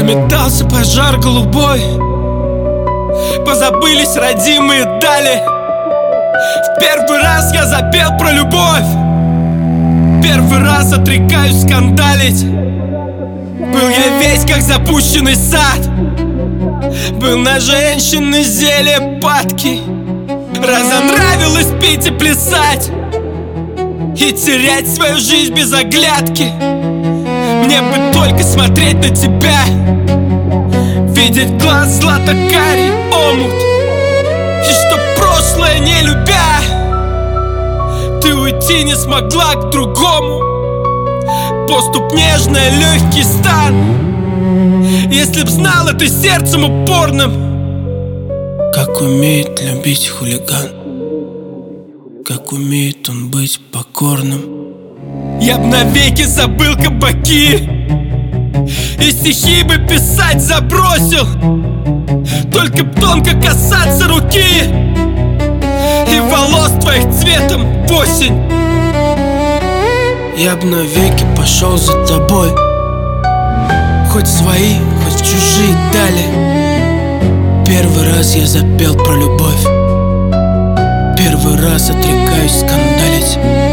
Заметался пожар голубой, позабылись родимые дали. В первый раз я запел про любовь, первый раз отрекаюсь скандалить. Был я весь как запущенный сад, был на женщины зелье падки. Разонравилось пить и плясать и терять свою жизнь без оглядки. Мне бы только смотреть на тебя, видеть глаз злато-карий омут, и чтоб прошлое не любя, ты уйти не смогла к другому. Поступ нежный, легкий стан. Если б знал это сердцем упорным, как умеет любить хулиган, как умеет он быть покорным. Я б навеки забыл кабаки и стихи бы писать забросил, только б тонко касаться руки и волос твоих цветом в осень. Я б навеки пошел за тобой, хоть свои, хоть чужие дали. Первый раз я запел про любовь, первый раз отрекаюсь скандалить.